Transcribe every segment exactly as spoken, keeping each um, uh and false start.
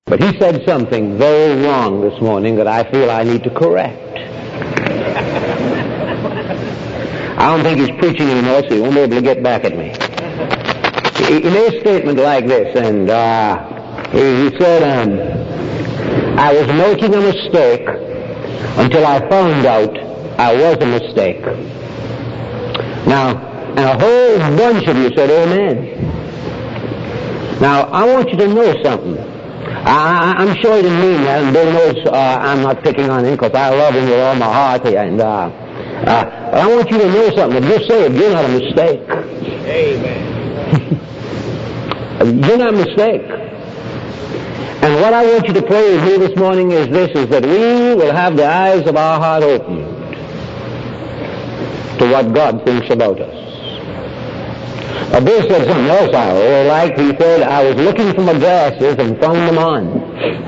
But he said something very wrong this morning that I feel I need to correct. I don't think he's preaching anymore, so he won't be able to get back at me. He, he made a statement like this, and uh, he, he said, um, I was making a mistake until I found out I was a mistake. Now, and a whole bunch of you said amen. Now, I want you to know something. I, I'm sure he didn't mean that, and Bill knows uh, I'm not picking on him because I love him with all my heart. And uh, uh, but I want you to know something. If you're saved, you're not a mistake. Amen. You're not a mistake. And what I want you to pray with me this morning is this, is that we will have the eyes of our heart opened to what God thinks about us. Uh, Bill said something else I really liked. He said, I was looking for my glasses and found them on.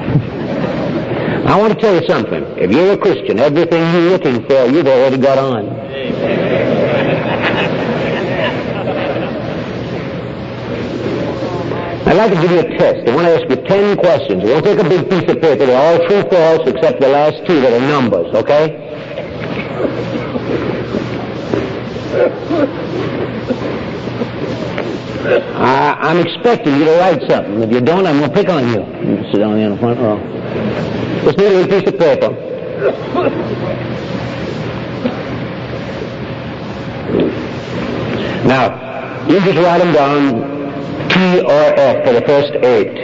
I want to tell you something. If you're a Christian, everything you're looking for, you've already got on. I'd like to give you a test. I want to ask you ten questions. We won't take a big piece of paper. They're all true, false, except the last two that are numbers, okay? Uh, I'm expecting you to write something. If you don't, I'm going to pick on you. You can sit down here in the front row. Just need a piece of paper. Now, you just write them down, T or F for the first eight.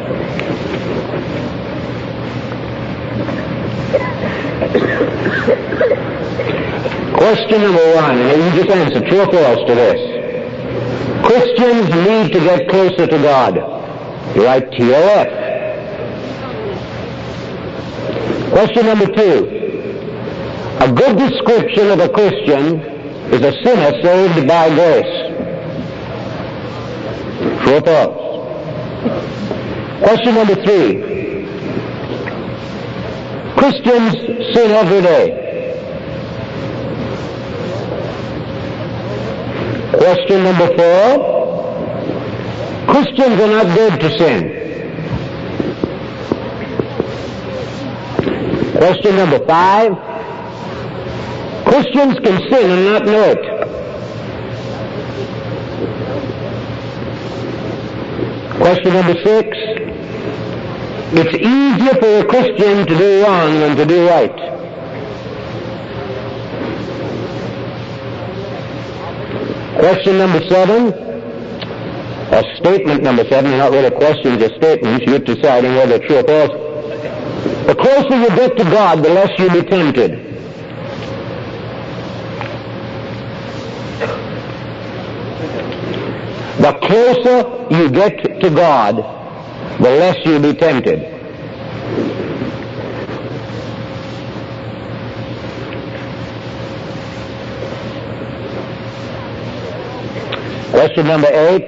Question number one, and you just answer true or false to this. Christians need to get closer to God. You write T O F. Question number two. A good description of a Christian is a sinner saved by grace. True or false? Question number three. Christians sin every day. Question number four. Christians are not dead to sin. Question number five. Christians can sin and not know it. Question number six. It's easier for a Christian to do wrong than to do right. Question number seven, or statement number seven, not really questions or statements, you're deciding whether it's true or false. The closer you get to God, the less you'll be tempted. The closer you get to God, the less you'll be tempted. Question number eight.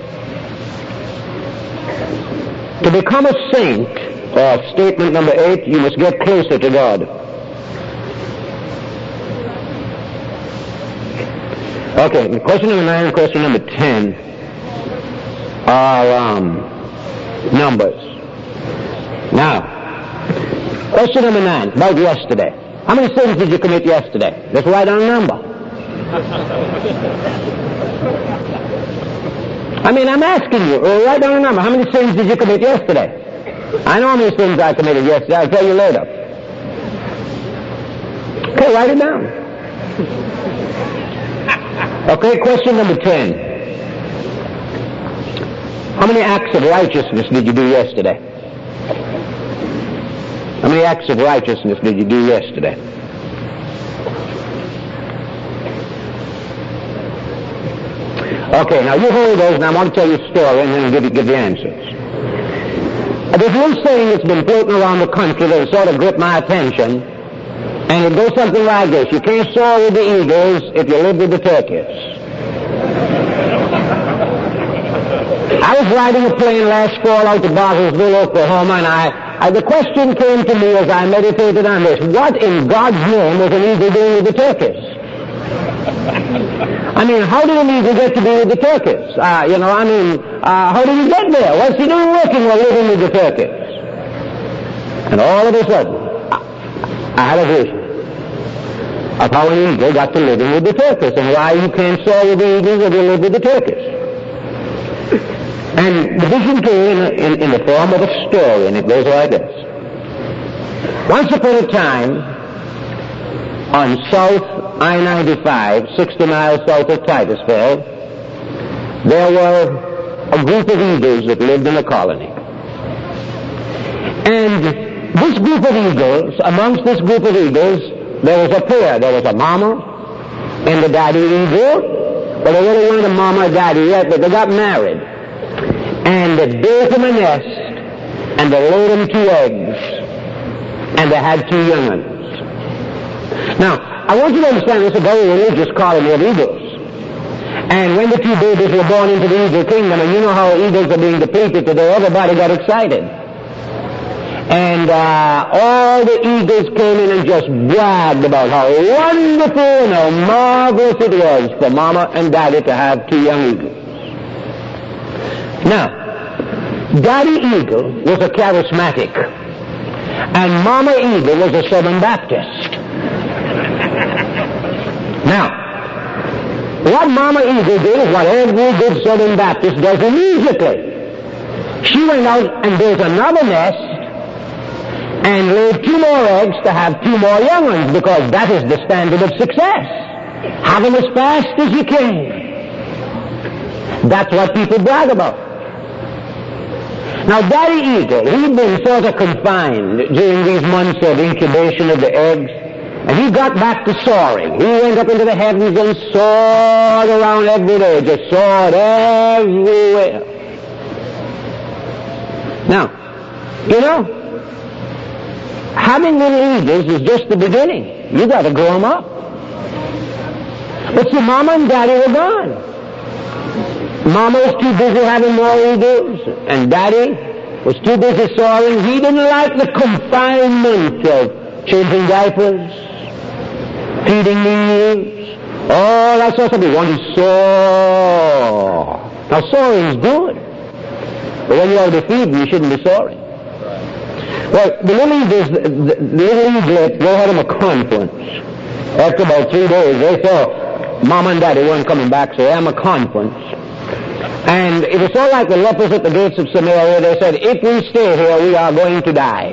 To become a saint, or statement number eight, you must get closer to God. Okay, question number nine and question number ten are um, numbers. Now, question number nine, about yesterday. How many sins did you commit yesterday? Just write down a number. I mean, I'm asking you, uh, write down a number. How many sins did you commit yesterday? I know how many sins I committed yesterday. I'll tell you later. Okay, write it down. Okay, question number ten. How many acts of righteousness did you do yesterday? How many acts of righteousness did you do yesterday? Okay, now you hold those, and I want to tell you a story, and then give you give the answers. There's one saying that's been floating around the country that sort of gripped my attention, and it goes something like this: you can't soar with the eagles if you live with the turkeys. I was riding a plane last fall out to Bartlesville, Oklahoma, and I, I the question came to me as I meditated on this: what in God's name was an eagle doing with the turkeys? I mean, how did an eagle get to be with the turkeys? Uh, you know, I mean, uh, how did he get there? What's he doing working while living with the turkeys? And all of a sudden, I had a vision of how an eagle got to living with the turkeys and why you can't soar with the eagles if you live with the turkeys. And the vision came in, in, in the form of a story, and it goes like this. Once upon a time, on South I ninety-five, sixty miles south of Titusville, there were a group of eagles that lived in a colony. And this group of eagles, amongst this group of eagles, there was a pair. There was a mama and a daddy eagle. Well, they really weren't a mama or daddy yet, but they got married. And they built them a nest, and they laid them two eggs, and they had two young ones. Now, I want you to understand this is a very religious colony of eagles. And when the two babies were born into the eagle kingdom, and you know how eagles are being depleted today, everybody got excited. And uh, all the eagles came in and just bragged about how wonderful and how marvelous it was for Mama and Daddy to have two young eagles. Now, Daddy Eagle was a charismatic, and Mama Eagle was a Southern Baptist. Now, what Mama Eagle did is what every good Southern Baptist does immediately. She went out and built another nest and laid two more eggs to have two more young ones, because that is the standard of success. Have them as fast as you can. That's what people brag about. Now, Daddy Eagle, he'd been sort of confined during these months of incubation of the eggs, and he got back to soaring. He went up into the heavens and soared around every day, just soared everywhere. Now, you know, having little eagles is just the beginning. You got to grow them up. But see, Mama and Daddy were gone. Mama was too busy having more eagles, and Daddy was too busy soaring. He didn't like the confinement of changing diapers, feeding meals, all that sort of stuff. He wanted to soar. Now, soaring's good, but when you ought to be feeding, you shouldn't be soaring. Well, the little eagles, the, the, the little eaglets, they had them a conference. After about three days, they saw Mama and Daddy weren't coming back, so they had them a conference. And it was so like the lepers at the gates of Samaria. They said, if we stay here, we are going to die.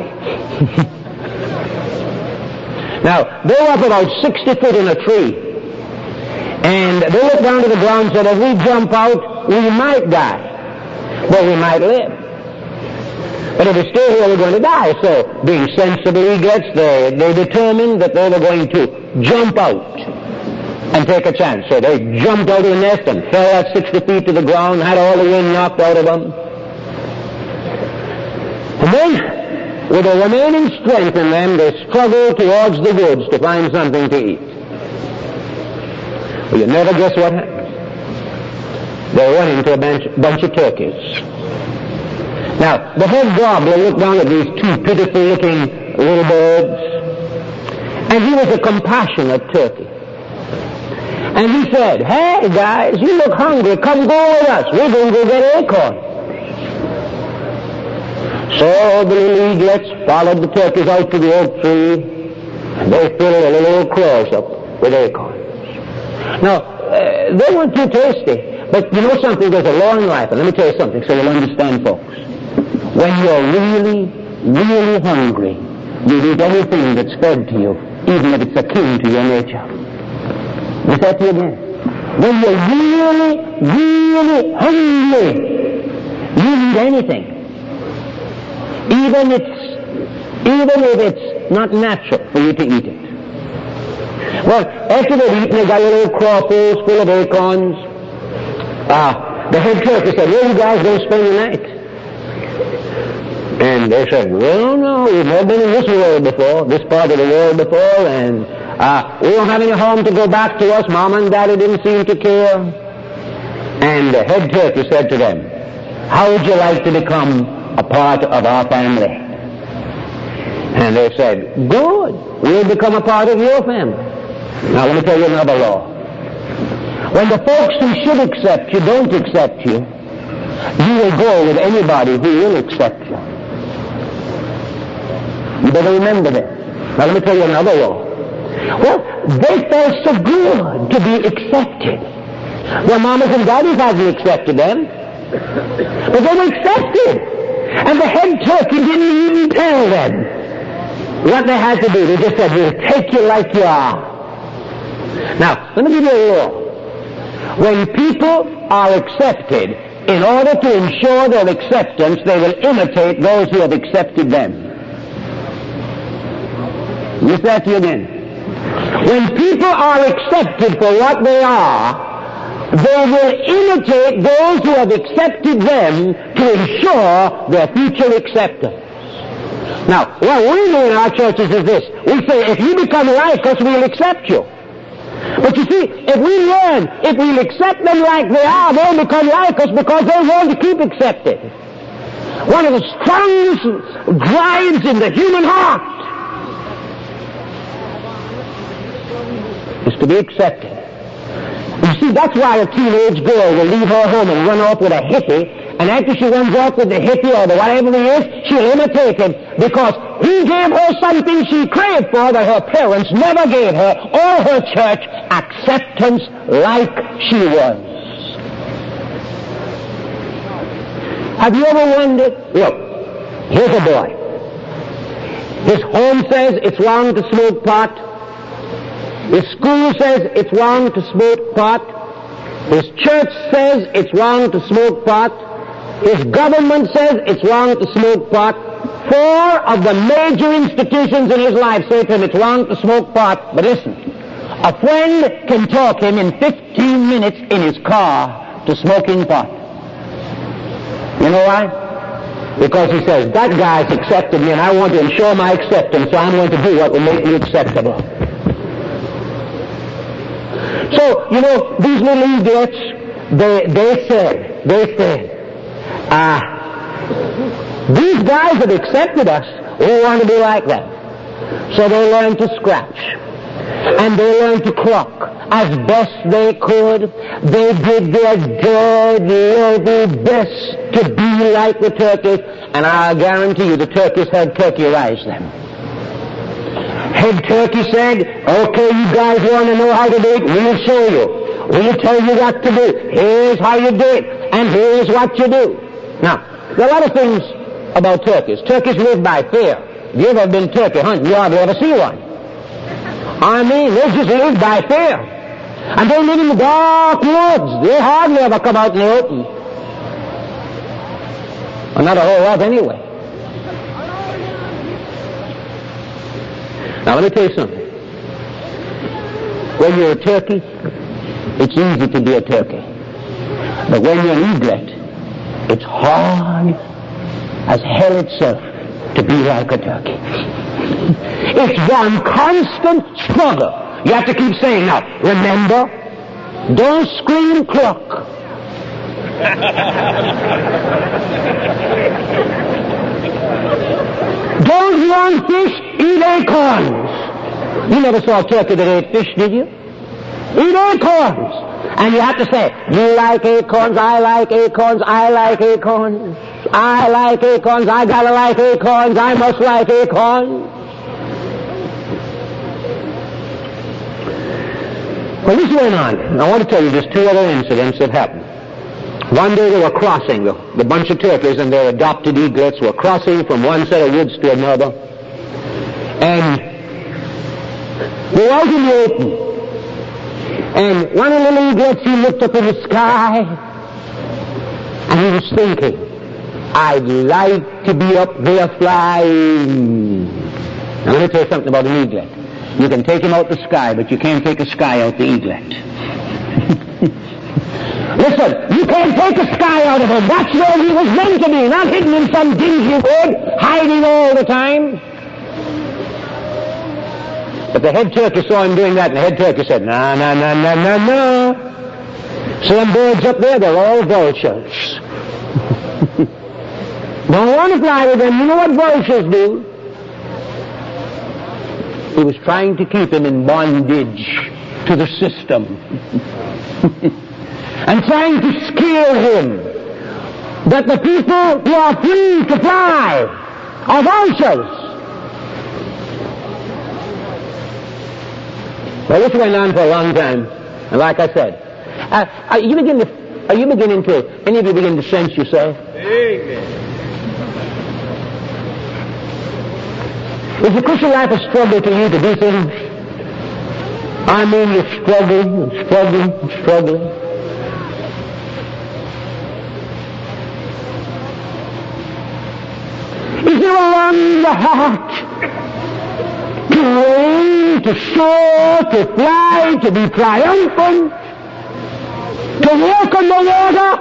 Now, they were up about sixty foot in a tree. And they looked down to the ground and said, if we jump out, we might die. But we might live. But if we stay here, we're going to die. So, being sensible eaglets, they, they determined that they were going to jump out and take a chance. So they jumped out of the nest and fell at sixty feet to the ground, had all the wind knocked out of them. And then, with the remaining strength in them, they struggled towards the woods to find something to eat. Well, you never guess what happened. They run into a bunch, bunch of turkeys. Now, the head gobbler looked down at these two pitiful-looking little birds, and he was a compassionate turkey. And he said, hey, guys, you look hungry. Come go with us. We're going to go get acorns. So the little eaglets followed the turkeys out to the oak tree, and they filled the little crows up with acorns. Now, uh, they weren't too tasty, but you know something? There's a law in life, and let me tell you something so you'll understand, folks. When you're really, really hungry, you eat anything that's fed to you, even if it's akin to your nature. Is that to you again? When you're really, really hungry, you eat anything. Even it's, even if it's not natural for you to eat it. Well, after they'd eaten, they got little crawfish full of acorns. Ah, the head turkey said, where are you guys going to spend the night? And they said, well, no, we've never been in this world before, this part of the world before, and uh, we don't have any home to go back to us. Mama and Daddy didn't seem to care. And the head turkey said to them, how would you like to become a part of our family? And they said, good, we'll become a part of your family. Now let me tell you another law. When the folks who should accept you don't accept you, you will go with anybody who will accept you. You better remember that. Now let me tell you another law. Well, they felt so good to be accepted. Well, mamas and daddies hadn't accepted them. But they were accepted. And the head turkey didn't even tell them what they had to do. They just said, we'll take you like you are. Now, let me give you a law. When people are accepted, in order to ensure their acceptance, they will imitate those who have accepted them. Listen that to you again. When people are accepted for what they are, they will imitate those who have accepted them to ensure their future acceptance. Now, what we do in our churches is this. We say, if you become like us, we'll accept you. But you see, if we learn, if we'll accept them like they are, they'll become like us because they want to keep accepted. One of the strongest drives in the human heart is to be accepted. You see, that's why a teenage girl will leave her home and run off with a hippie, and after she runs off with the hippie or the whatever it is, she'll imitate him because he gave her something she craved for that her parents never gave her, or her church, acceptance like she was. Have you ever wondered? Look, here's a boy. His home says it's wrong to smoke pot. His school says it's wrong to smoke pot. His church says it's wrong to smoke pot. His government says it's wrong to smoke pot. Four of the major institutions in his life say to him it's wrong to smoke pot. But listen, a friend can talk him in fifteen minutes in his car to smoking pot. You know why? Because he says, that guy's accepted me and I want to ensure my acceptance, so I'm going to do what will make me acceptable. So, you know, these little idiots, they, they said, they said, ah, uh, these guys have accepted us, we want to be like them. So they learned to scratch. And they learned to cluck as best they could. They did their dead level best to be like the turkeys. And I guarantee you the turkeys had turkeyized them. Head turkey said, okay, you guys want to know how to do it? We'll show you. We'll tell you what to do. Here's how you do it. And here's what you do. Now, there are a lot of things about turkeys. Turkeys live by fear. If you ever been turkey hunting, you hardly ever see one. I mean, they just live by fear. And they live in the dark woods. They hardly ever come out in the open. Well, not a whole lot anyway. Now, let me tell you something. When you're a turkey, it's easy to be a turkey. But when you're an eaglet, it's hard as hell itself to be like a turkey. It's one constant struggle. You have to keep saying, now, remember, don't scream cluck. Don't run fish, eat acorns. You never saw a turkey that ate fish, did you? Eat acorns. And you have to say, you like acorns, I like acorns, I like acorns, I like acorns, I gotta like acorns, I must like acorns. Well, this went on. I want to tell you just two other incidents that happened. One day they were crossing, the, the bunch of turkeys and their adopted eaglets were crossing from one set of woods to another. And they were out in the open. And one of the little eaglets, he looked up in the sky, and he was thinking, I'd like to be up there flying. Now let me tell you something about an eaglet. You can take him out the sky, but you can't take a sky out the eaglet. Listen, you can't take a sky out of him. That's where he was meant to be, not hidden in some dingy wood, hiding all the time. But the head turkey saw him doing that, and the head turkey said, no, no, no, no, no, no. So them birds up there, they're all vultures. Don't want to fly with them. You know what vultures do? He was trying to keep him in bondage to the system. And trying to scare him that the people who are free to fly are vultures. Well, this went on for a long time, and like I said, uh, are you begin to, are you beginning to, any of you begin to sense yourself? Amen. Is the Christian life a struggle to you to do things? I mean, you're struggling, and struggling, and struggling. Is there a longing in the heart to reign, to soar, to fly, to be triumphant, to walk on the water?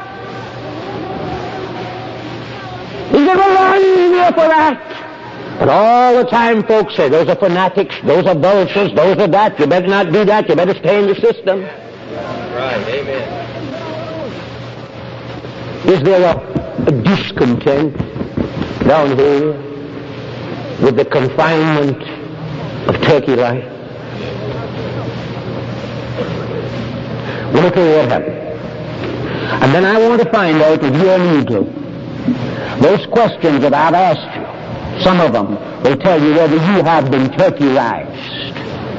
Is there a longing there for that? But all the time folks say, those are fanatics, those are vultures, those are that, you better not do that, you better stay in the system. Right, amen. Is there a, a discontent down here with the confinement of turkey life? Let me tell you what happened. And then I want to find out if you need to. Those questions that I've asked you, some of them will tell you whether you have been turkeyized.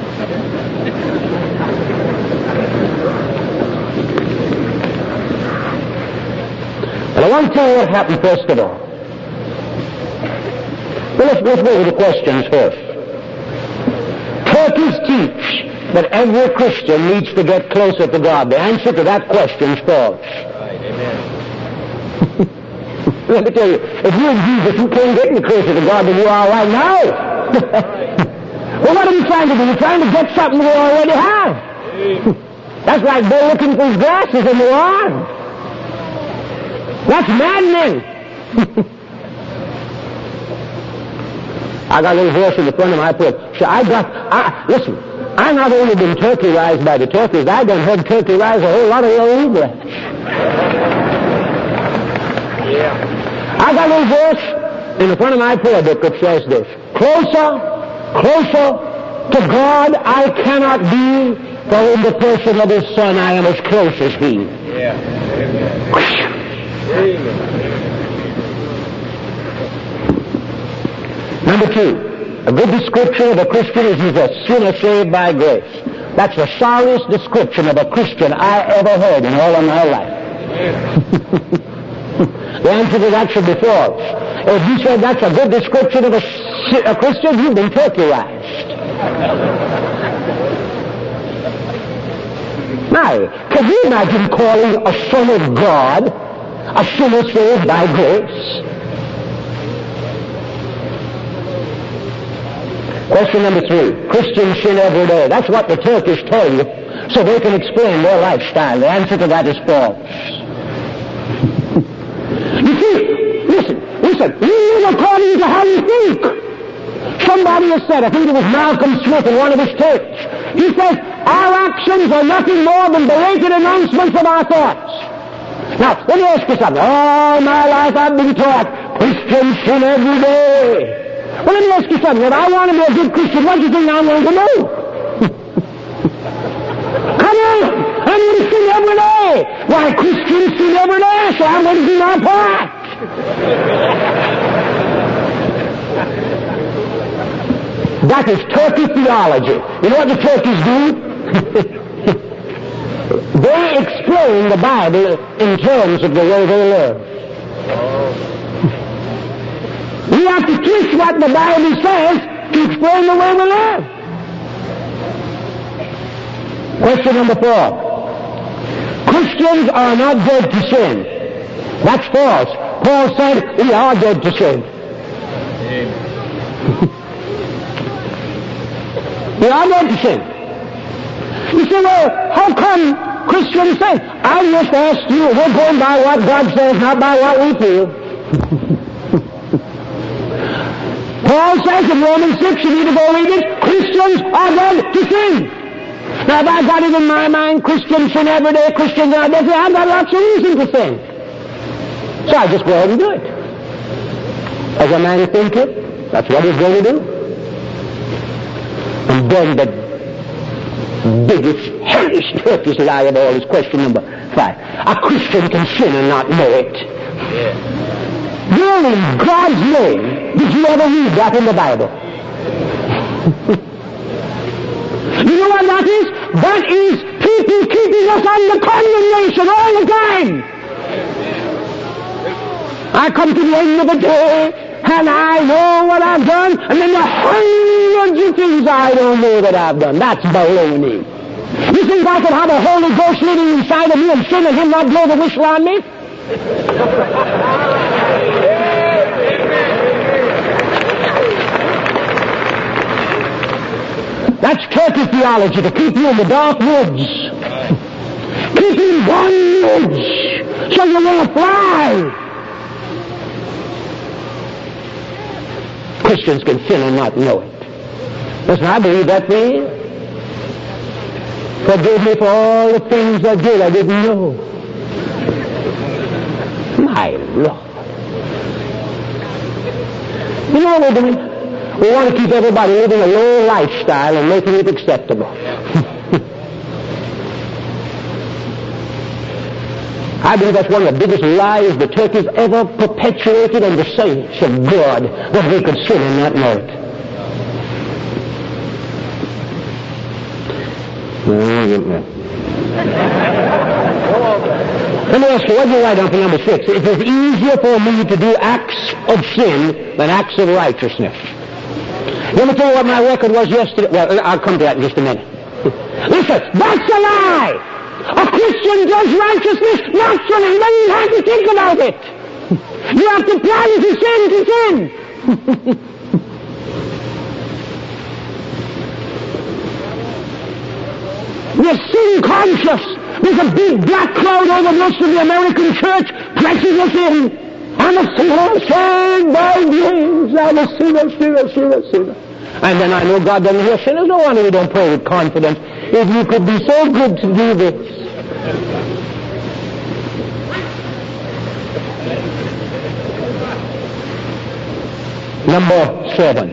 But I want to tell you what happened first of all. Well, let's, let's go with the questions first. Turkeys teach that every Christian needs to get closer to God. The answer to that question is false. Right, amen. Let me tell you, if you're in Jesus, you can't get any closer to God than you are right now. Well, what are you trying to do? You're trying to get something you already have. That's like Bill looking for his glasses in the lawn. That's maddening. I got a little horse in the front of my porch. So I got, I, listen, I not only been turkeyized by the turkeys, I done heard turkeyized a whole lot of your eagles. Yeah. I got a little verse in the front of my prayer book that says this: closer, closer to God I cannot be, for in the person of his Son I am as close as he. Yeah. Amen. Amen. Number two, a good description of a Christian is he's a sinner saved by grace. That's the sorriest description of a Christian I ever heard in all of my life. The answer to that should be false. If you said that's a good description of a, a Christian, you've been turkeyized. Now, can you imagine calling a son of God a sinner saved by grace? Question number three. Christians sin every day. That's what the Turkish tell you, so they can explain their lifestyle. The answer to that is false. You see, listen, listen, you live according to how you think. Somebody has said, I think it was Malcolm Smith in one of his tapes, he says, our actions are nothing more than belated announcements of our thoughts. Now, let me ask you something. All my life I've been taught, Christians sin every day. Well, let me ask you something. If I want to be a good Christian, what do you think I'm going to do? Come on! I'm going to sin every day. Why, Christians sin every day, so I'm going to do my part. That is turkey theology. You know what the turkeys do? They explain the Bible in terms of the way they live. We have to twist what the Bible says to explain the way we live. Question number four. Christians are not dead to sin. That's false. Paul said we are dead to sin. We are dead to sin. You say, well, how come Christians sin? I just asked you, we're going by what God says, not by what we feel. Paul says in Romans six, you need to go read it, Christians are dead to sin. Now, if I got it in my mind, Christians sin every day, Christians are dead to sin, I've got lots of reason to sin. So I just go ahead and do it. As a man thinketh, that's what he's going to do. And then the biggest, hellish, turkish lie of all is question number five. A Christian can sin and not know it. Yeah. Where in God's name did you ever read that in the Bible? You know what that is? That is people keeping us under condemnation all the time. I come to the end of the day, and I know what I've done, and then the hundreds of things I don't know that I've done. That's baloney. You think I could have a Holy Ghost living inside of me and sin and him not blow the whistle on me? That's church theology, to keep you in the dark woods. Keep you in bondage so you won't fly. Christians can sin and not know it. Listen, I believe that for you. Forgive me for all the things I did I didn't know. My Lord. You know what we're doing? We want to keep everybody living a low lifestyle and making it acceptable. I believe that's one of the biggest lies the church has ever perpetuated, and the saints of God, that we could sin and not know it. Let me ask you, what do you write down for number six? It is easier for me to do acts of sin than acts of righteousness. Let me tell you what my record was yesterday. Well, I'll come to that in just a minute. Listen, that's a lie. A Christian does righteousness naturally. You don't even have to think about it. You have to plan to sin to sin. You're sin conscious. There's a big black cloud over most of the American church pressing us in. I'm a sinner, saved by grace. I'm a sinner, sinner, sinner, sinner. And then I know God doesn't hear sinners. No wonder we don't pray with confidence. If you could be so good to do this. Number seven.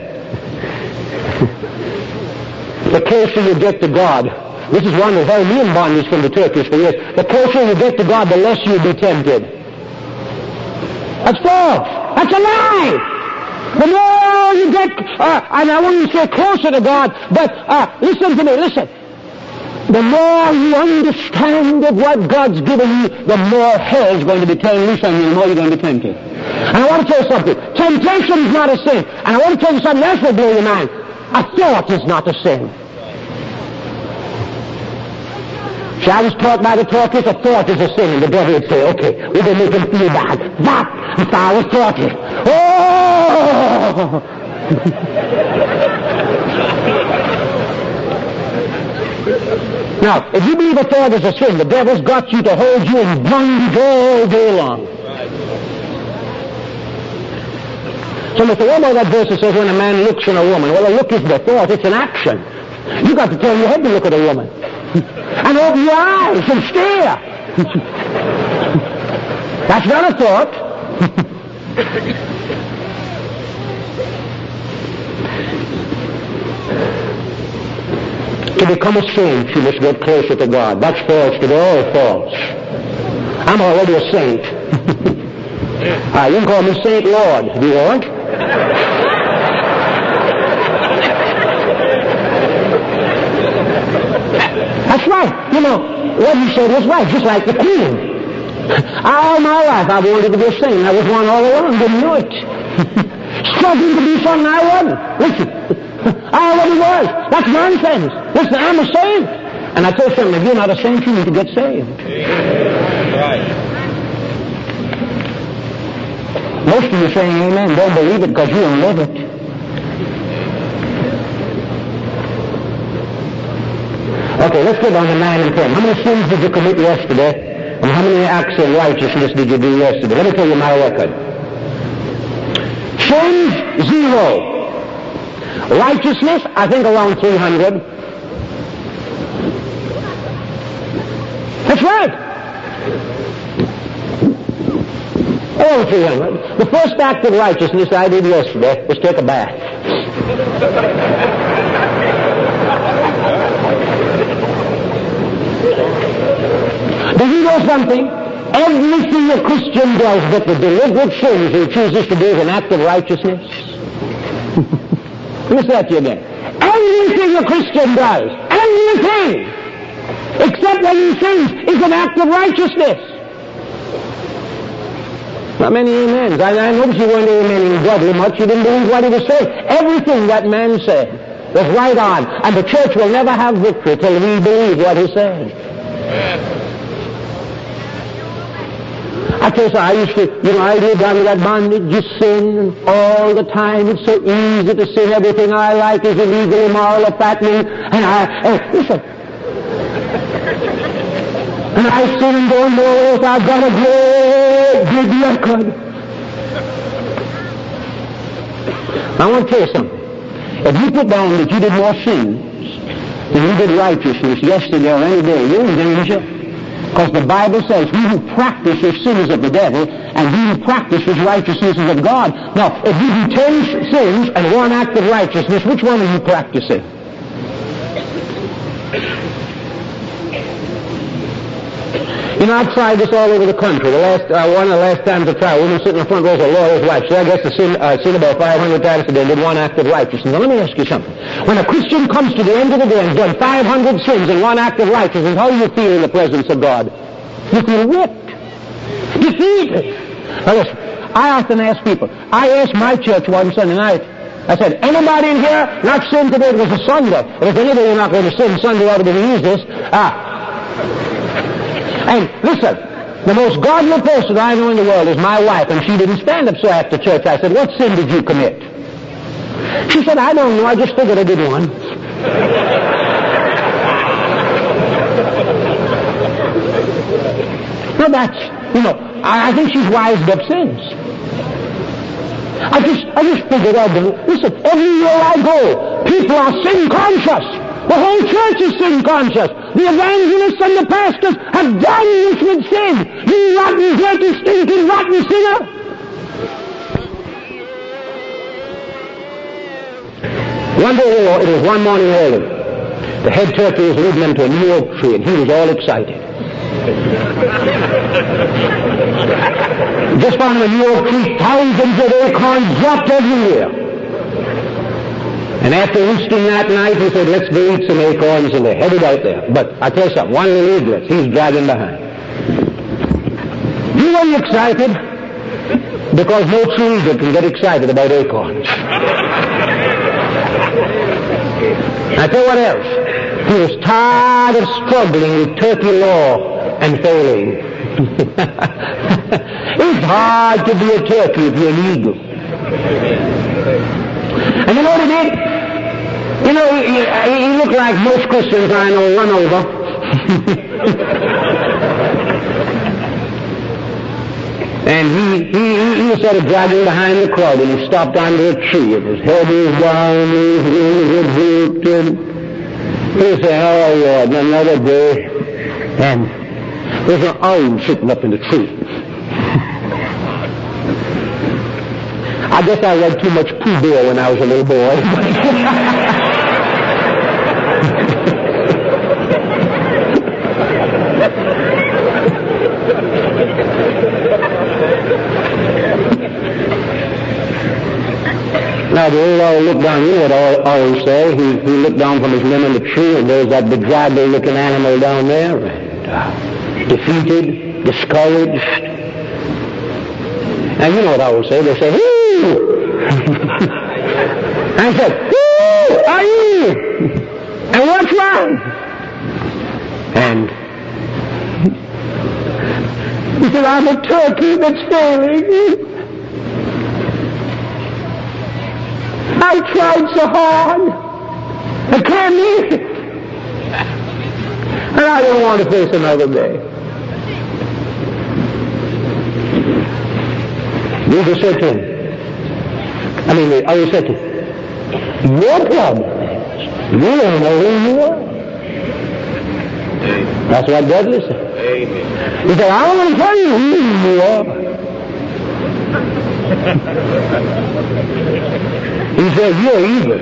The closer you get to God, this is one that held me in bondage from the churches for years. The closer you get to God, the less you'll be tempted. That's false. That's a lie. The more you get, uh, and I wouldn't say closer to God, but uh, listen to me, listen. The more you understand of what God's given you, the more hell's going to be turned loose on you, the more you're going to be tempted. And I want to tell you something. Temptation is not a sin. And I want to tell you something else will blow your mind. A thought is not a sin. See, I was taught by the talkers, a thought is a sin, and the devil would say, okay, we're going to make him feel bad. That is how I was taught it. Oh! Now, if you believe a thought is a sin, the devil's got you to hold you in bondage all day long. So, Mister One of that verse that says when a man looks at a woman, well, a look isn't a thought, it's an action. You got to turn your head to look at a woman. And open your eyes and stare. That's not a thought. To become a saint, you must get closer to God. That's false to all false. I'm already a saint. uh, you can call me Saint Lord if you want. That's right. You know, what he said was right, just like the Queen. All my life I've wanted to be a saint. I was one all along, didn't know it. Struggling to be something I wasn't. Listen. I already was. That's nonsense. Listen, I'm a saint. And I tell you something, if you're not a saint, you need to get saved. Right. Most of you saying amen don't believe it because you don't live it. Okay, let's get on to nine and ten. How many sins did you commit yesterday? And how many acts of righteousness did you do yesterday? Let me tell you my record. Sins, zero. Righteousness, I think around three hundred. That's right. Over three hundred. The first act of righteousness I did yesterday was take a bath. Did you know something? Everything a Christian does but the deliberate sins he chooses to do is an act of righteousness. Let me say that to you again. Everything a Christian does, Everything, except when he sins, is an act of righteousness. Not many amens. I, I noticed you weren't amening Dudley much. You didn't believe what he was saying. Everything that man said was right on, and the church will never have victory till we believe what he said. I tell you, so I used to, you know, I lived under that bondage, you sin all the time. It's so easy to sin. Everything I like is illegal, immoral, or fattening. And I, uh, listen. And I sin and don't know if I've got a great big record. I want to tell you something. If you put down that you did more sins than you did righteousness yesterday or any day, you're in danger. Because the Bible says, he who practices sin is of the devil, and he who practices righteousness is of God. Now, if you do ten sins and one act of righteousness, which one are you practicing? You know, I've tried this all over the country. The last, uh, one of the last times I tried, a woman sitting in the front row is a lawyer's wife. So I guess the sin, uh, sin about five hundred times a day and did one act of righteousness. Now let me ask you something. When a Christian comes to the end of the day and has done five hundred sins and one act of righteousness, how do you feel in the presence of God? You feel whipped. Defeated. Now listen, I often ask people, I asked my church one Sunday night, I said, anybody in here not sin today? It was a Sunday. If it's any day you're not going to sin, Sunday ought to be the easiest. Ah. And listen, the most godly person I know in the world is my wife, and she didn't stand up so after church. I said, what sin did you commit? She said, I don't know, I just figured I did one. Now that's, you know, I, I think she's wised up since. I just, I just figured I'd do it. Listen, everywhere I go, people are sin conscious. The whole church is sin conscious. The evangelists and the pastors have done this with sin. You rotten, dirty, stinking, rotten sinner. One day, it was one morning early. The head turkey was leading them to a new oak tree, and he was all excited. Just found a new oak tree, thousands of acorns dropped everywhere. And after roosting that night, he said, let's go eat some acorns, and they headed out there. But I tell you something, one little eaglet, he's dragging behind. You weren't excited, because no true eaglet can get excited about acorns. I tell you what else. He was tired of struggling with turkey law and failing. It's hard to be a turkey if you're an eagle. And you know what he did? You know, he, he, he looked like most Christians I know run over. And he, he, he started dragging behind the crowd, and he stopped under a tree, and his head was down, his head drooped, and he said, oh Lord, another day. And there's an owl sitting up in the tree. I guess I read too much Pooh Bear when I was a little boy. Now the old owl looked down, you know what owls say. He, he looked down from his limb in the tree, and there's that bedraggled looking animal down there, and uh, defeated, discouraged. And you know what owls say. They say, whoo! And I said, whoo! Are you? And what's wrong? And he said, I'm a turkey that's failing. I tried so hard. I can't make it. And I don't want to face another day. Jesus said to him, I mean, I said to him, your problem is, you don't know who you are. That's what Dudley said. Amen. He said, I don't want to tell you who you are. He said, you're evil.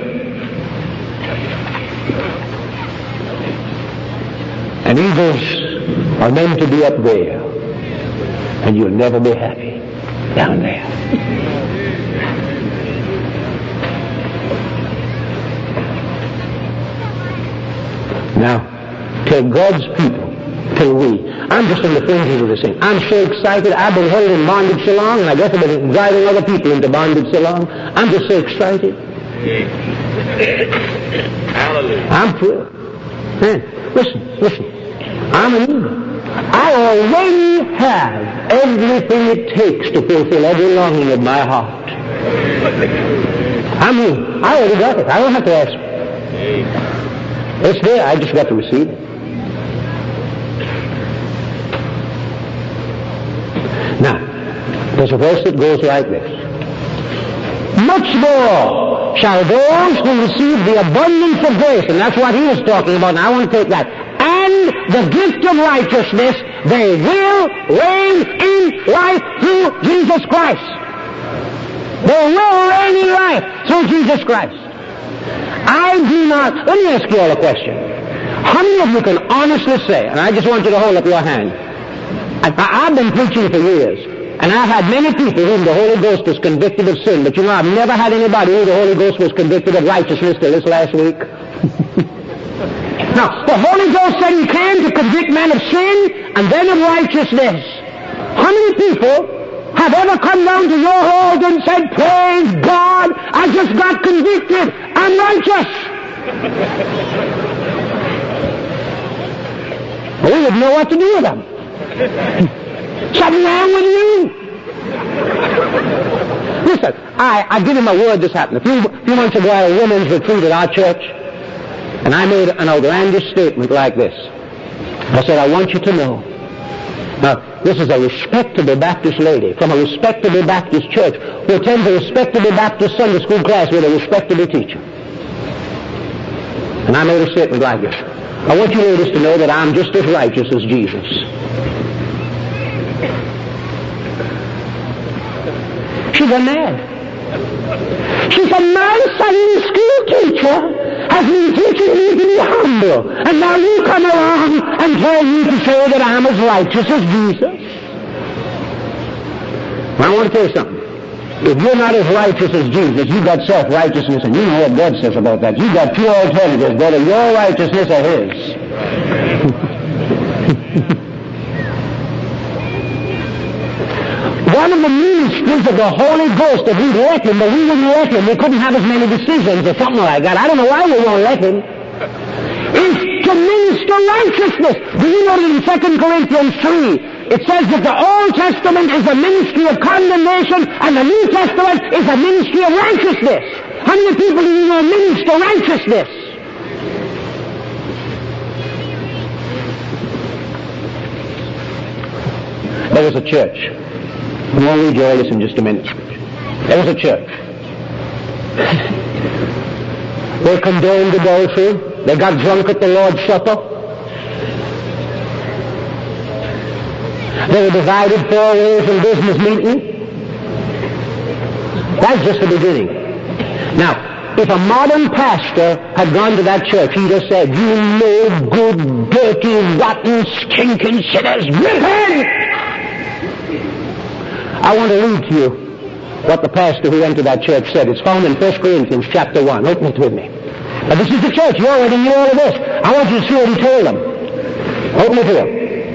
And evils are meant to be up there. And you'll never be happy down there. Now, till God's people, till we, I'm just on the fringes of this thing. I'm so excited. I've been held in bondage so long, and I guess I've been driving other people into bondage so long. I'm just so excited. Hallelujah. I'm thrilled. Man, listen, listen. I'm an eagle. I already have everything it takes to fulfill every longing of my heart. I'm you. I already got it. I don't have to ask. It's there. I just got to receive it. Now, there's a verse that goes like this. Much more shall those who receive the abundance of grace, and that's what he was talking about, and I want to take that, and the gift of righteousness, they will reign in life through Jesus Christ. They will reign in life through Jesus Christ. I do not, let me ask you all a question. How many of you can honestly say, and I just want you to hold up your hand, I, I've been preaching for years, and I've had many people whom the Holy Ghost has convicted of sin, but you know, I've never had anybody who the Holy Ghost was convicted of righteousness till this last week. Now, the Holy Ghost said he came to convict men of sin and then of righteousness. How many people have ever come down to your hold and said, praise God, I just got convicted, I'm righteous? Well, we wouldn't know what to do with them. Something wrong with you? Listen, I, I give you my word this happened. A few, few months ago, I had a women's retreat at our church, and I made an outlandish statement like this. I said, I want you to know. Now, this is a respectable Baptist lady from a respectable Baptist church who attends a respectable Baptist Sunday school class with a respectable teacher. And I made a statement like this. I want you ladies to know that I'm just as righteous as Jesus. She got mad. She said, my Sunday school teacher has been teaching me to be humble, and now you come along and tell me to say that I'm as righteous as Jesus. I want to tell you something. If you're not as righteous as Jesus, you've got self-righteousness, and you know what God says about that. You've got two alternatives, whether your righteousness or his. One of the ministries of the Holy Ghost, if we'd let him, but we wouldn't let him, we couldn't have as many decisions or something like that. I don't know why we won't let him. Is to minister righteousness. Do you know that in Second Corinthians three, it says that the Old Testament is a ministry of condemnation and the New Testament is a ministry of righteousness. How many people do you know minister righteousness? There was a church. I won't read you all this in just a minute. There was a church. They condoned adultery. They got drunk at the Lord's Supper. They were divided four ways in business meeting. That's just the beginning. Now, if a modern pastor had gone to that church, he'd have said, you no good, dirty, rotten, stinking sinners, repent! I want to read to you what the pastor who went to that church said. It's found in First Corinthians chapter one. Open it with me. Now, this is the church. You already knew all of this. I want you to see what he told them. Open it here.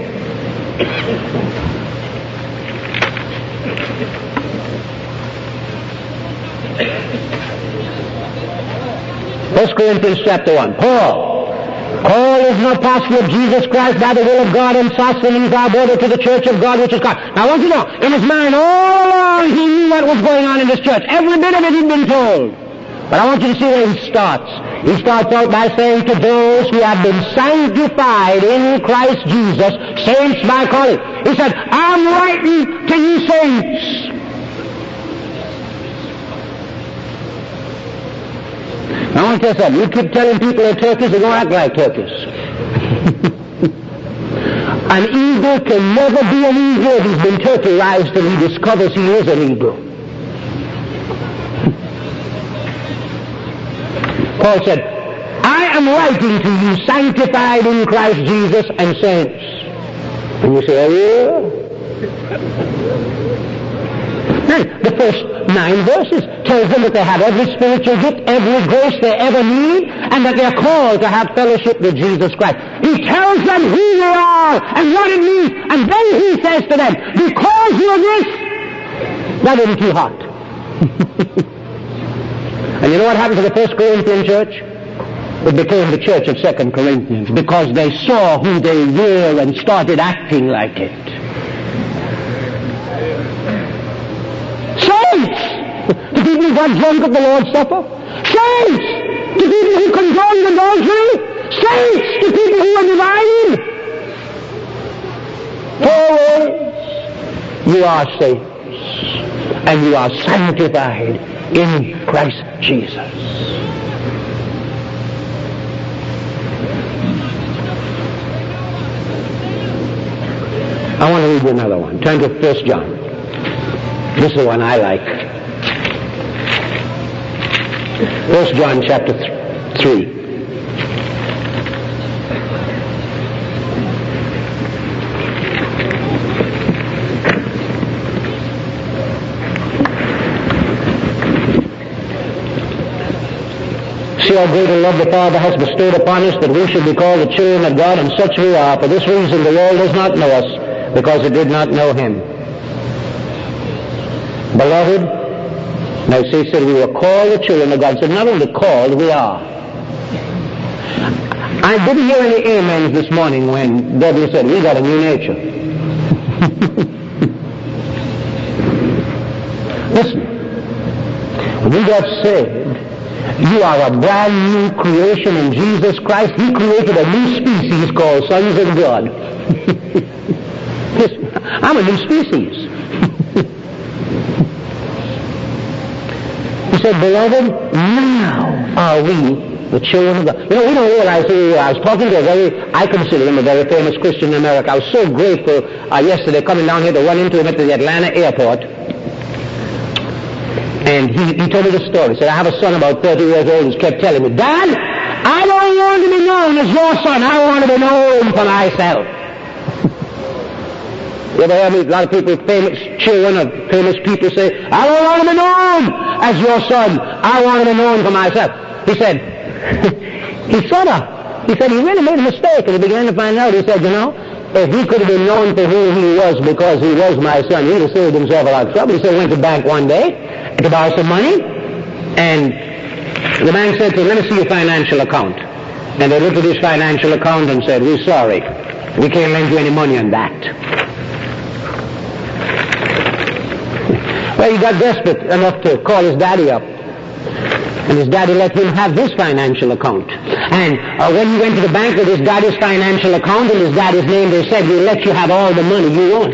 First Corinthians chapter one. Paul. Paul is an apostle of Jesus Christ by the will of God, and Sosthenes our brother to the church of God which is God. Now I want you to know, in his mind all along he knew what was going on in this church. Every bit of it he'd been told. But I want you to see where he starts. He starts out by saying, to those who have been sanctified in Christ Jesus, saints by calling. He said, I'm writing to you saints. I want to tell you something. You keep telling people they're turkeys, they don't act like turkeys. An eagle can never be an eagle if he's been turkeyized till he discovers he is an eagle. Paul said, I am writing to you sanctified in Christ Jesus and saints. And you say, oh yeah? And the first nine verses tells them that they have every spiritual gift, every grace they ever need, and that they're called to have fellowship with Jesus Christ. He tells them who they are and what it means, and then he says to them, because you're this, that isn't too hot. And you know what happened to the First Corinthian church? It became the church of Second Corinthians because they saw who they were and started acting like it. Saints! To people who got drunk at the Lord's Supper? Saints! To people who condoned adultery? Saints! To people who are divided? Always, you are saints, and you are sanctified in Christ Jesus. I want to read you another one. Turn to First John. This is the one I like. First John chapter th- three. See how great a love the Father has bestowed upon us, that we should be called the children of God, and such we are. For this reason the world does not know us, because it did not know him. Beloved, now see, he said we were called the children of God. He said not only called, we are. I didn't hear any amens this morning when Debbie said we got a new nature. Listen, when we got saved, you are a brand new creation in Jesus Christ. He created a new species called sons of God. Listen, I'm a new species. He said, beloved, now are we the children of God. You know, we don't realize who we are. I was talking to a very, I consider him a very famous Christian in America. I was so grateful uh, yesterday coming down here to run into him at the Atlanta airport. And he, he told me the story. He said, I have a son about thirty years old who kept telling me, Dad, I don't want to be known as your son. I want to be known for myself. You ever hear me? A lot of people, famous children of famous people say, I don't want to be known as your son. I want to be known for myself. He said, he sort of, he said he really made a mistake, and he began to find out. He said, you know, if he could have been known for who he was because he was my son, he'd have saved himself a lot of trouble. He said he went to the bank one day to borrow some money, and the bank said to him, let me see your financial account. And they looked at his financial account and said, we're sorry. We can't lend you any money on that. Well, he got desperate enough to call his daddy up. And his daddy let him have his financial account. And uh, when he went to the bank with his daddy's financial account and his daddy's name, they said, we'll let you have all the money you want.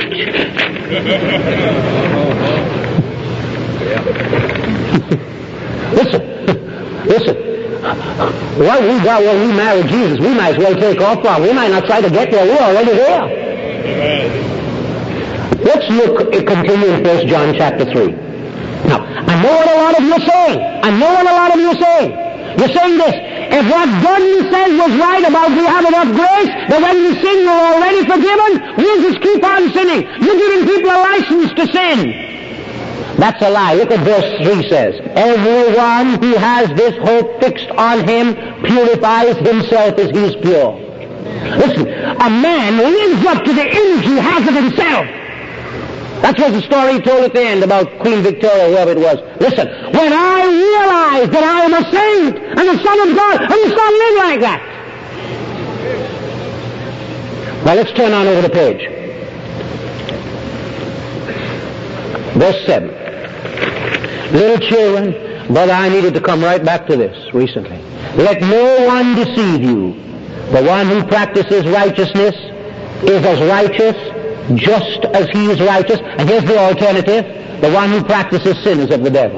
Listen, listen. What we got when we married Jesus, we might as well take off from. We might not try to get there. We're already there. Let's look, continue in First John chapter three. Now, I know what a lot of you are saying. I know what a lot of you are saying. You're saying this. If what Dudley says was right about we have enough grace, that when we sin we're already forgiven, we'll just keep on sinning. You're giving people a license to sin. That's a lie. Look at verse three says, everyone who has this hope fixed on him purifies himself as he is pure. Listen, a man lives up to the image he has of himself. That's what the story he told at the end about Queen Victoria, whoever it was. Listen, when I realize that I am a saint and a son of God, I just don't live like that. Now let's turn on over the page. Verse seven. Little children, brother, I needed to come right back to this recently. Let no one deceive you. The one who practices righteousness is as righteous just as he is righteous. And here's the alternative. The one who practices sin is of the devil.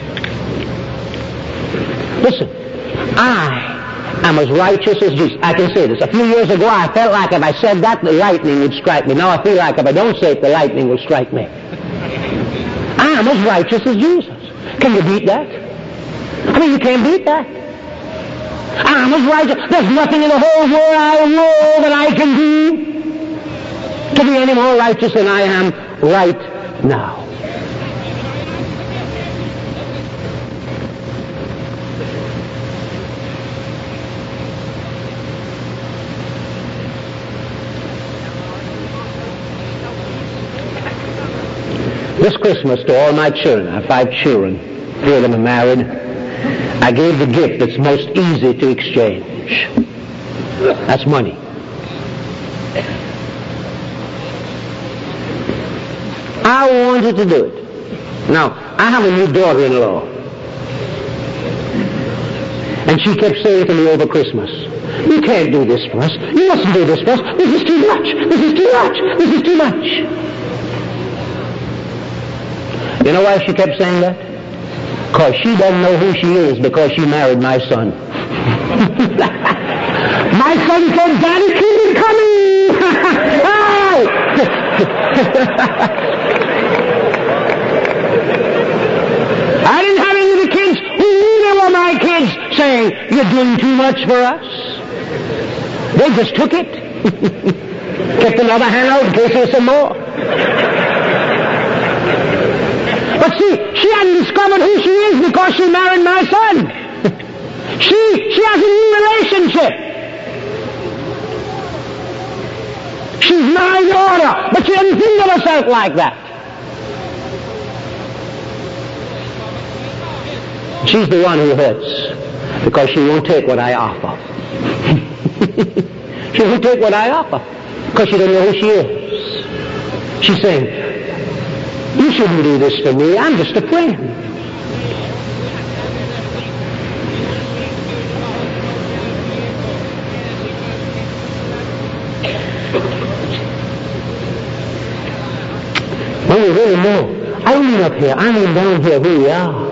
Listen, I am as righteous as Jesus. I can say this. A few years ago I felt like if I said that, the lightning would strike me. Now I feel like if I don't say it, the lightning will strike me. I am as righteous as Jesus. Can you beat that? I mean, you can't beat that. I am as righteous. There's nothing in the whole world that I can do to be any more righteous than I am right now. This Christmas to all my children, I have five children, three of them are married, I gave the gift that's most easy to exchange. That's money. I wanted to do it. Now, I have a new daughter-in-law. And she kept saying to me over Christmas, you can't do this for us. You mustn't do this for us. This is too much. This is too much. This is too much. You know why she kept saying that? Because she doesn't know who she is because she married my son. My son said, Daddy, keep him coming. I didn't have any of the kids who knew they were my kids saying, you're doing too much for us. They just took it. Kept another hand out in case there was some more. But see, she hadn't discovered who she is because she married my son. She, she has a new relationship. She's my daughter, but she doesn't think of herself like that. She's the one who hurts because she won't take what I offer. She won't take what I offer because she doesn't know who she is. She's saying, you shouldn't do this for me. I'm just a friend. When we really know, I don't mean up here, I mean down here who we are.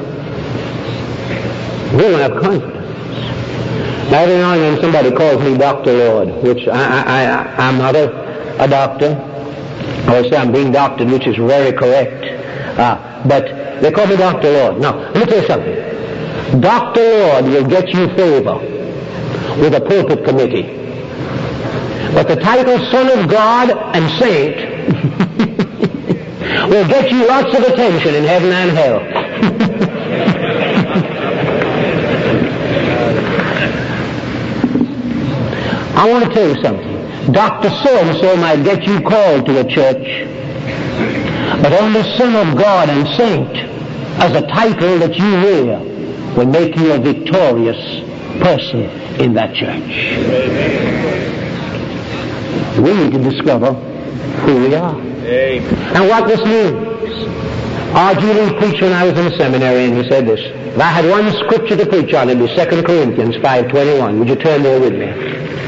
We don't have confidence. Now, every now and then somebody calls me Doctor Lord, which I, I, I, I'm not a, a doctor. I would say I'm being doctored, which is very correct. Uh, but they call me Doctor Lord. Now, let me tell you something. Doctor Lord will get you favor with a pulpit committee. But the title Son of God and Saint will get you lots of attention in heaven and hell. I want to tell you something. Doctor So-and-so might get you called to a church, but only Son of God and Saint as a title that you wear will make you a victorious person in that church. We need to discover who we are. And what this means. R G Lee preached when I was in the seminary, and he said this. If I had one scripture to preach on, it would be Second Corinthians five twenty-one. Would you turn there with me?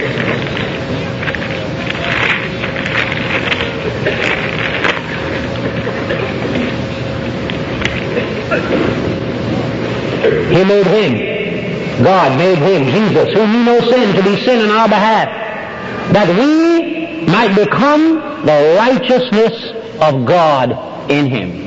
He made him, God made him, Jesus, whom knew no sin, to be sin in our behalf, that we might become the righteousness of God in him.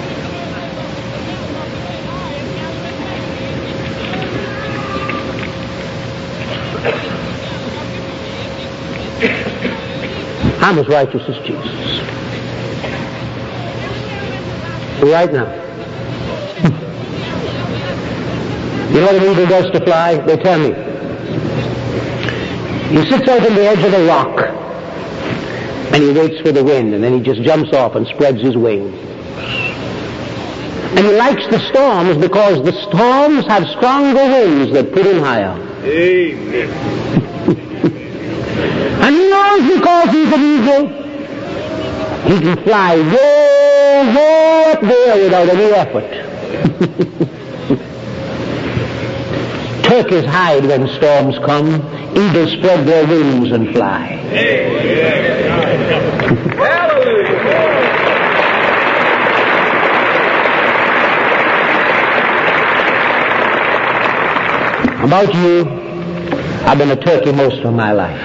I'm as righteous as Jesus. Right now. You know what an eagle does to fly? They tell me. He sits out on the edge of the rock and he waits for the wind, and then he just jumps off and spreads his wings. And he likes the storms because the storms have stronger winds that put him higher. Amen. And he knows because he's an eagle, he can fly way, way up there without any effort. Turkeys hide when storms come. Eagles spread their wings and fly. About you, I've been a turkey most of my life.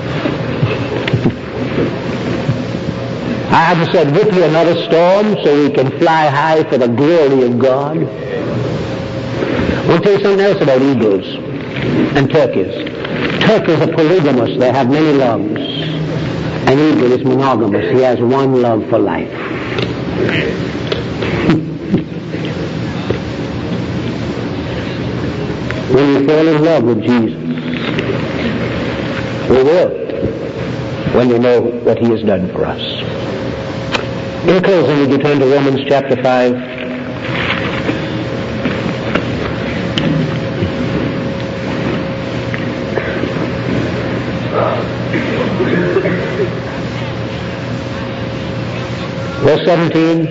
I haven't said, whip you another storm so we can fly high for the glory of God. I want to tell you something else about eagles and turkeys. Turkeys are polygamous. They have many loves. An eagle is monogamous. He has one love for life. When you fall in love with Jesus, we will, when you know what he has done for us. In closing, would you turn to Romans chapter five? Verse seventeen.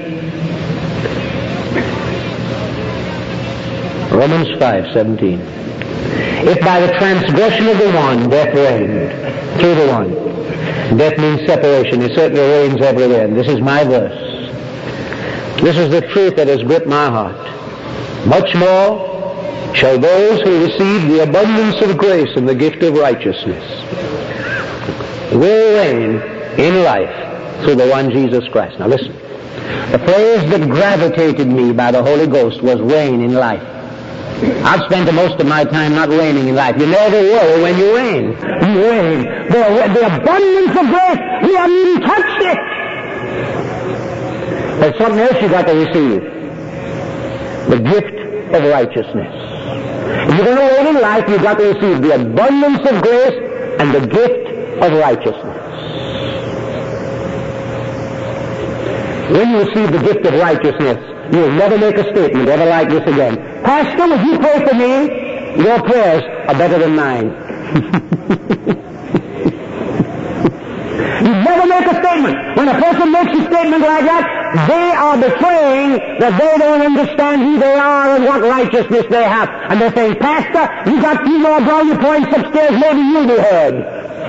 Romans five seventeen. If by the transgression of the one death reigned, through the one, death means separation. It certainly reigns everywhere. This is my verse. This is the truth that has gripped my heart. Much more shall those who receive the abundance of grace and the gift of righteousness will reign in life through the one Jesus Christ. Now listen. The phrase that gravitated me by the Holy Ghost was reign in life. I've spent the most of my time not reigning in life. You never will when you reign. You reign. The, the abundance of grace, you haven't even touched it. There's something else you got to receive. The gift of righteousness. If you're going to reign in life, you've got to receive the abundance of grace and the gift of righteousness. When you receive the gift of righteousness, you'll never make a statement ever like this again. Pastor, would you pray for me? Your prayers are better than mine. You never make a statement. When a person makes a statement like that, they are betraying that they don't understand who they are and what righteousness they have. And they're saying, Pastor, you got two more brownie points upstairs, maybe you'll be heard.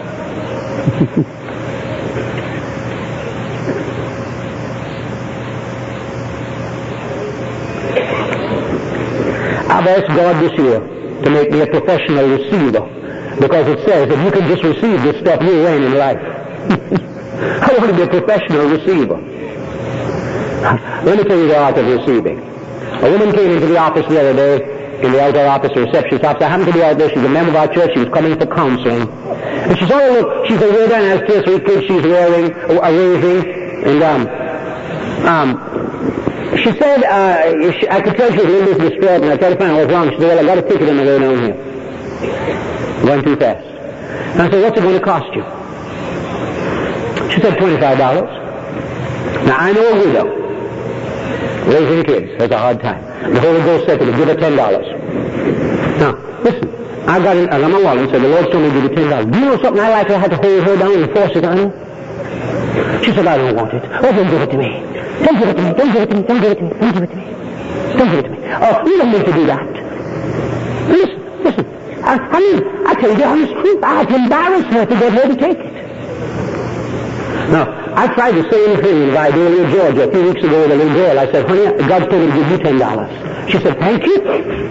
I've asked God this year to make me a professional receiver, because it says if you can just receive this stuff, you'll reign in life. I want to be a professional receiver. Let me tell you the art of receiving. A woman came into the office the other day, in the outer office, the receptionist office. I happened to be out there. She's a member of our church. She was coming for counseling. And she said, oh, look, she's a widow and has two or three kids she's rearing, uh, raising. And, um, um, she said, uh, she, I could tell she was a little bit distraught, and I tried to find out what was wrong. She said, well, I got a ticket on the way down here. Going too fast. And I said, what's it going to cost you? She said, twenty-five dollars. Now, I know a widow, raising kids, has a hard time. The Holy Ghost said to me, give her ten dollars. Now, listen, I got in, I got my wallet and said, the Lord told me to give you ten dollars. Do you know something I like? I had to hold her down and force it on her. She said, I don't want it. Oh, don't give it to me. Don't give it to me. Don't give it to me. Don't give it to me. Don't give it to me. Don't give it to me. Oh, you don't need to do that. Listen, listen. I, I mean, I tell you the honest truth. I had to embarrass her to get her to take it. Now, I tried the same thing in Vidalia, Georgia, a few weeks ago with a little girl. I said, honey, God told me to give you ten dollars. She said, thank you.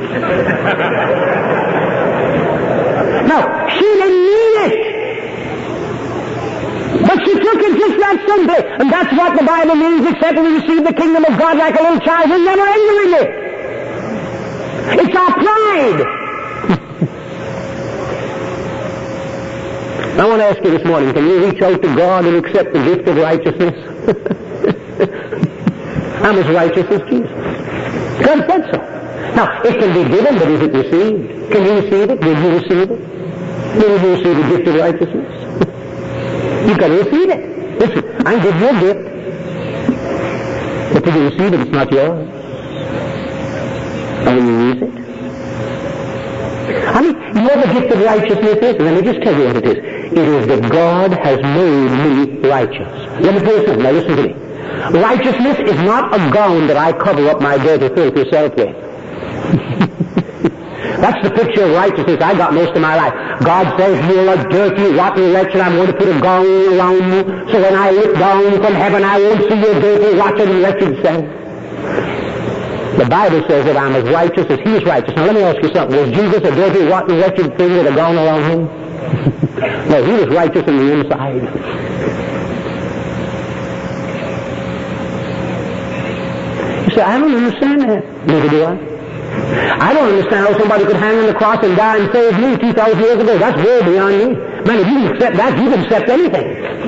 Now, she didn't need it. But she took it just that simply. And that's what the Bible means, except we receive the kingdom of God like a little child. We're never entering it. It's our pride. I want to ask you this morning, can you reach out to God and accept the gift of righteousness? I'm as righteous as Jesus. God said so. Now, it can be given, but is it received? Can you receive it? Will you receive it? Will you receive the gift of righteousness? You've got to receive it. Listen, I give you a gift. But till you receive it, it's not yours. And will you use it? I mean, you know the gift of righteousness is? Let me just tell you what it is. It is that God has made me righteous. Let me tell you something. Now listen to me. Righteousness is not a gown that I cover up my dirty, filthy self with. That's the picture of righteousness I got most of my life. God says, you're a dirty, rotten wretch, and I'm going to put a gown around you, so when I look down from heaven, I won't see your dirty, rotten, wretched self. The Bible says that I'm as righteous as He is righteous. Now let me ask you something. Was Jesus a dirty, rotten, wretched thing with a gown around Him? No, He was righteous in the inside. You say, I don't understand that. Neither do I. I don't understand how somebody could hang on the cross and die and save me two thousand years ago. That's way beyond me. Man, if you can accept that, you can accept anything.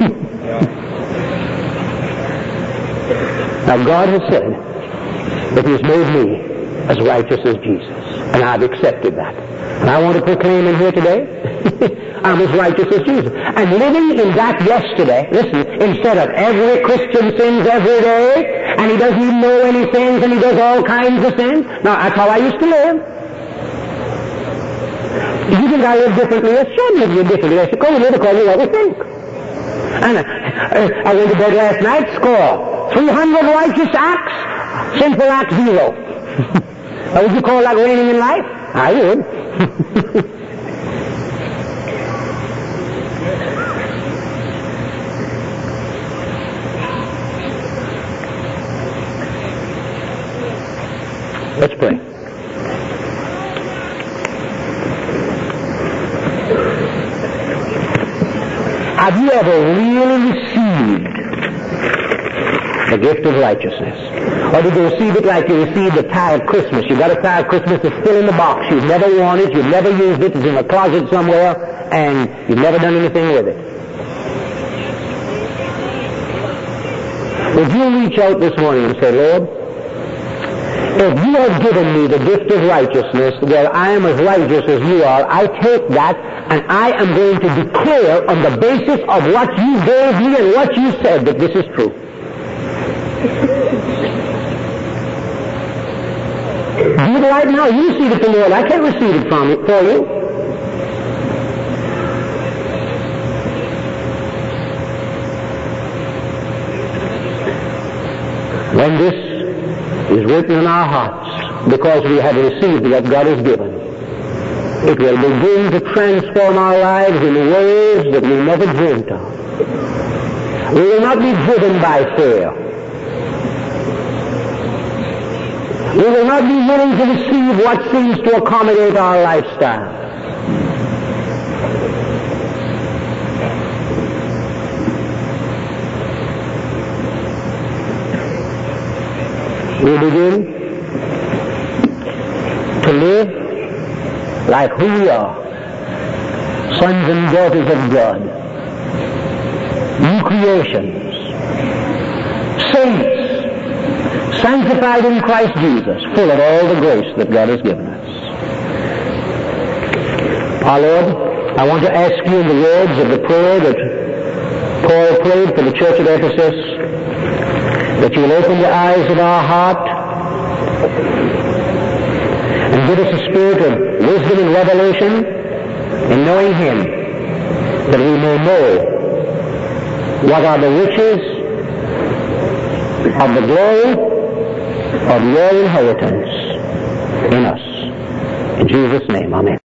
Now, God has said that He has made me as righteous as Jesus. And I've accepted that. And I want to proclaim in here today, I'm as righteous as Jesus. And living in that yesterday, listen, instead of every Christian sins every day, and he doesn't even know any sins, and he does all kinds of sins. Now, that's how I used to live. You think I live differently? Yes, sure I live differently. I said, come here to call me what we think. And uh, uh, I went to bed last night, score. three hundred righteous acts, sinful acts zero. Now, would you call that reigning in life? I would. Let's pray. Have you ever really received the gift of righteousness? Or did you receive it like you received a tie of Christmas? You got a tie of Christmas that's still in the box. You've never worn it. You've never used it. It's in a closet somewhere. And you've never done anything with it. Would you reach out this morning and say, Lord, if you have given me the gift of righteousness, that I am as righteous as you are, I take that and I am going to declare on the basis of what you gave me and what you said that this is true. Do it right now. You receive it from the Lord. I can't receive it from you, for you. When this is written in our hearts, because we have received what God has given, it will begin to transform our lives in ways that we never dreamed of. We will not be driven by fear. We will not be willing to receive what seems to accommodate our lifestyle. We begin to live like who we are, sons and daughters of God, new creations, saints, sanctified in Christ Jesus, full of all the grace that God has given us. Our Lord, I want to ask you in the words of the prayer that Paul prayed for the church at Ephesus, that you will open the eyes of our heart and give us a spirit of wisdom and revelation in knowing Him, that we may know what are the riches of the glory of your inheritance in us. In Jesus' name, amen.